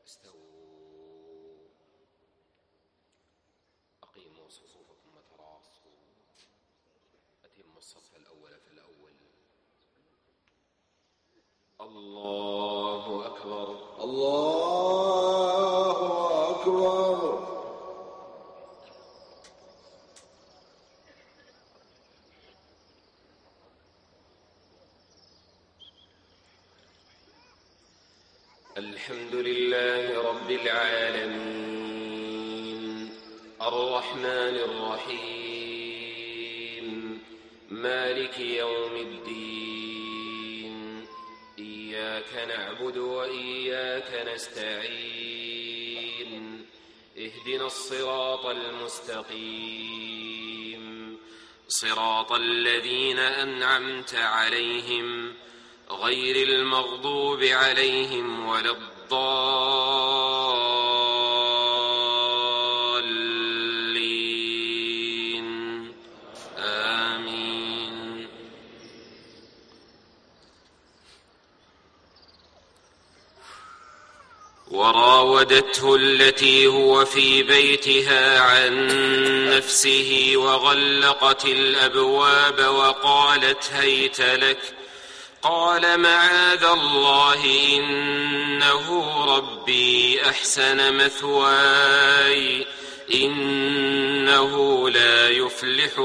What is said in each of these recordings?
استووا أقيموا صفوفكم وتراصوا أتموا الصف الأول في الأول. الله أكبر الله أكبر. الحمد لله رب العالمين الرحمن الرحيم مالك يوم الدين. إياك نعبد وإياك نستعين. اهدنا الصراط المستقيم صراط الذين أنعمت عليهم غير المغضوب عليهم ولا الضالين. آمين. وراودته التي هو في بيتها عن نفسه وغلقت الأبواب وقالت هيت لك. قال معاذ الله إنه ربي أحسن مثواي إنه لا يفلح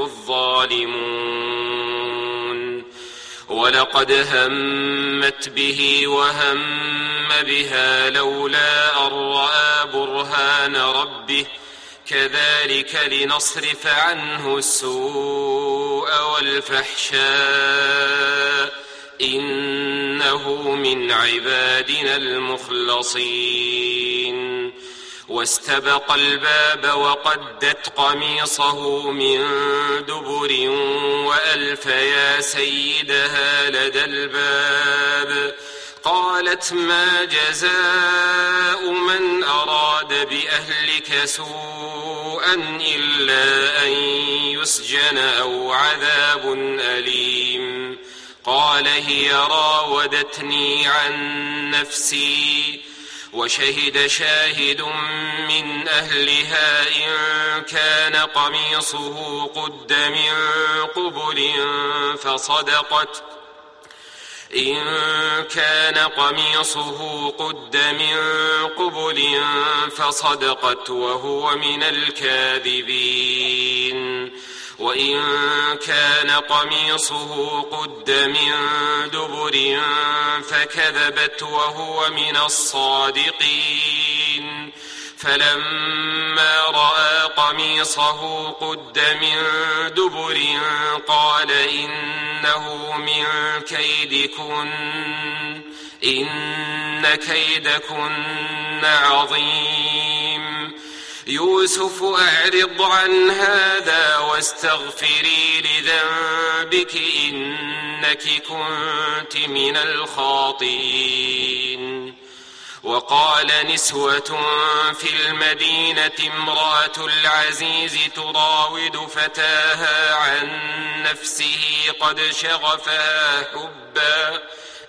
الظالمون. ولقد همت به وهم بها لولا أن رأى برهان ربه كذلك لنصرف عنه السوء والفحشاء إنه من عبادنا المخلصين. واستبق الباب وقدت قميصه من دبر وألف يا سيدها لدى الباب. قالت ما جزاء من أراد بأهلك سوءا إلا أن يسجن أو عذاب أليم. قال هي راودتني عن نفسي. وشهد شاهد من أهلها إن كان قميصه قد من قبل فصدقت وهو من الكاذبين. وإن كان قميصه قد من دبر فكذبت وهو من الصادقين. فلما رأى قميصه قد من دبر قال إنه من كيدكن إن كيدكن عظيم. يوسف أعرض عن هذا واستغفري لذنبك إنك كنت من الخاطئين. وقال نسوة في المدينة امرأة العزيز تراود فتاها عن نفسه قد شغفها حبا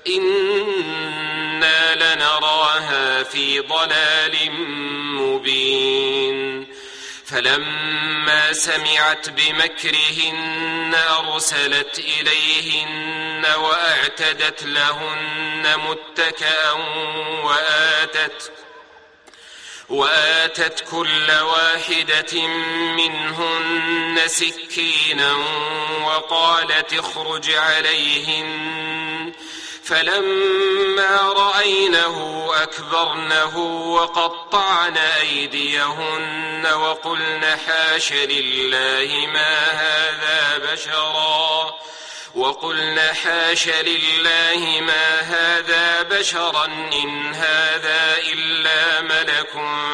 إنا لنراها في ضلال مبين. فلما سمعت بمكرهن أرسلت إليهن وأعتدت لهن متكأ وآتت كل واحدة منهن سكينا وقالت اخرج عليهن. فلما رأينه أكبرنه وقطعن أيديهن وقلن حاش لله ما هذا بشرا إن هذا إلا ملك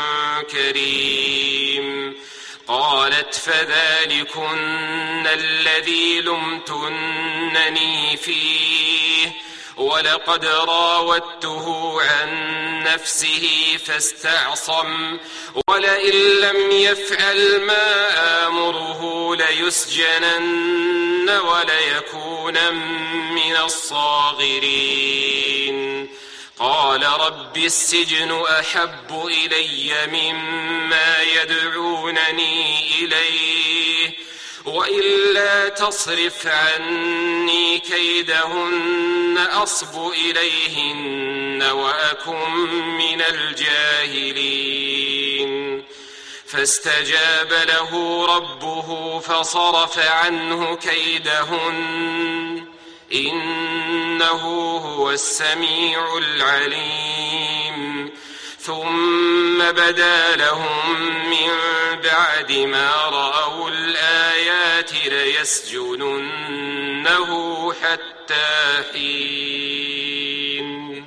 كريم. قالت فذلكن الذي لمتنني فيه ولقد راودته عن نفسه فاستعصم ولئن لم يفعل ما آمره ليسجنن وليكون من الصاغرين. قال رب السجن أحب إلي مما يدعونني إليه، وإلا تصرف عني كيدهن أصب إليهن وأكن من الجاهلين. فاستجاب له ربه فصرف عنه كيدهن، إنه هو السميع العليم. ثم بدا لهم من بعد ما رأوا الآيات ليسجننه حتى حين.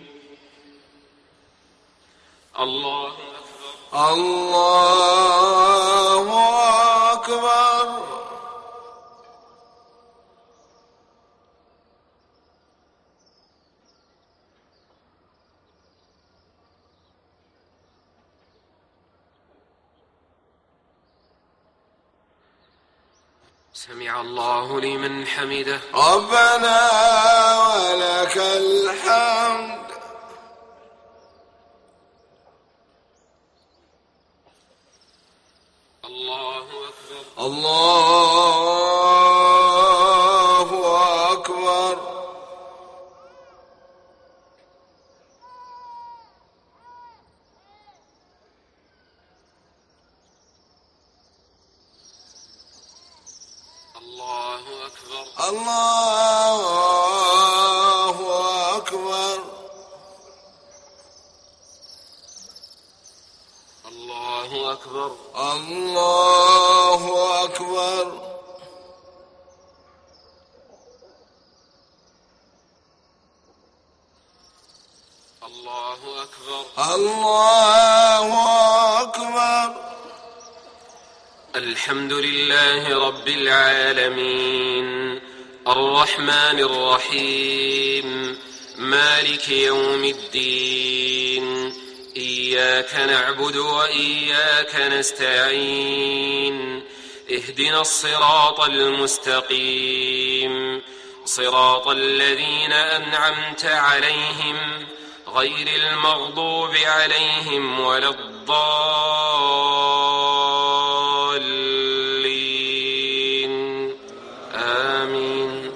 الله أكبر. الله أكبر. سمع الله لمن حمده. ربنا ولك الحمد. الله أكبر. الله أكبر. الله أكبر. الله أكبر. الله أكبر. الله أكبر. الله أكبر. الله أكبر. الحمد لله رب العالمين، الرحمن الرحيم، مالك يوم الدين. إياك نعبد وإياك نستعين. اهدنا الصراط المستقيم، صراط الذين أنعمت عليهم غير المغضوب عليهم ولا الضالين. آمين.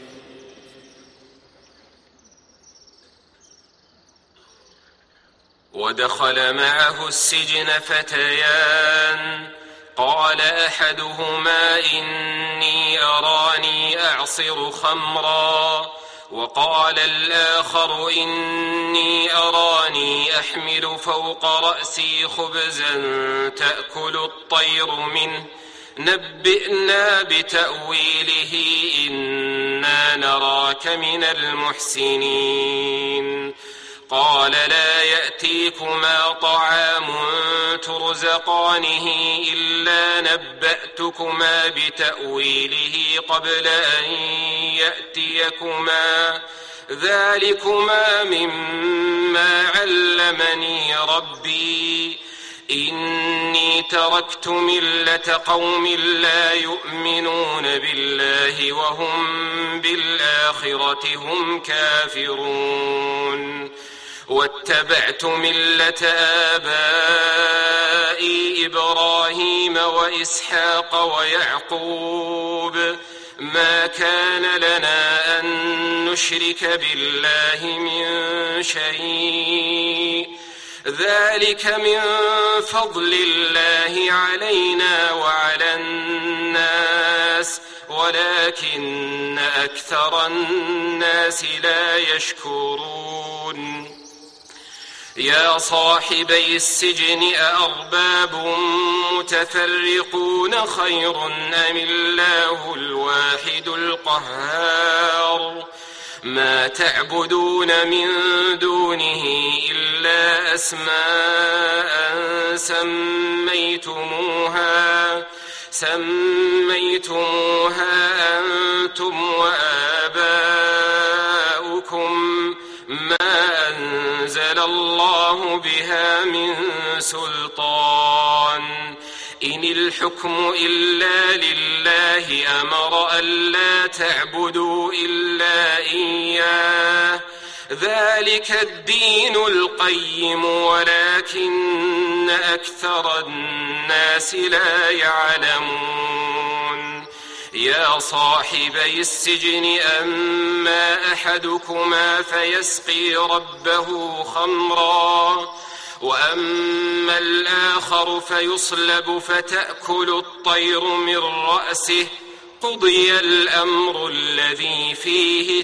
ودخل معه السجن فتيان، قال أحدهما إني أراني أعصر خمرا، وقال الآخر إني أراني أحمل فوق رأسي خبزا تأكل الطير منه، نبئنا بتأويله إنا نراك من المحسنين. قال لا يأتيكما طعام ترزقانه إلا نبأتكما بتأويله قبل أن يأتيكما، ذلكما مما علمني ربي، إني تركت ملة قوم لا يؤمنون بالله وهم بالآخرة هم كافرون، واتبعت ملة آبائي إبراهيم وإسحاق ويعقوب، ما كان لنا أن نشرك بالله من شيء، ذلك من فضل الله علينا وعلى الناس ولكن أكثر الناس لا يشكرون. يا صاحبي السجن أأرباب متفرقون خير أم الله الواحد القهار، ما تعبدون من دونه إلا أسماء سميتموها أنتم وآباؤكم ما أنزل الله بها من سلطان، إن الحكم إلا لله أمر ألا تعبدوا إلا إياه، ذلك الدين القيم ولكن أكثر الناس لا يعلمون يا صاحبي السجن أما أحدكما فيسقي ربه خمرا وأما الآخر فيصلب فتأكل الطير من رأسه قضي الأمر الذي فيه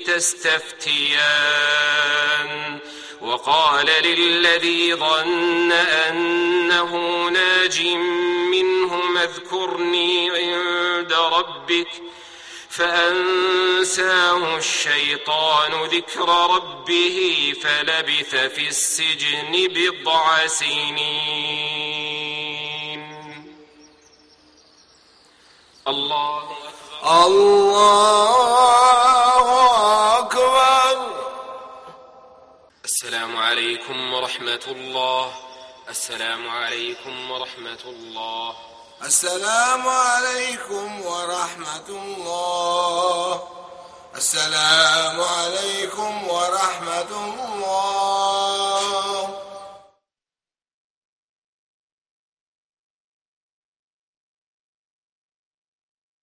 تستفتيان وقال للذي ظن أنه ناج منهما اذكرني عند ربك فأنساه الشيطان ذكر ربه فلبث في السجن بضع سنين. الله أكبر. الله أكبر. السلام عليكم ورحمة الله. السلام عليكم ورحمة الله. السلام عليكم ورحمة الله. السلام عليكم ورحمة الله.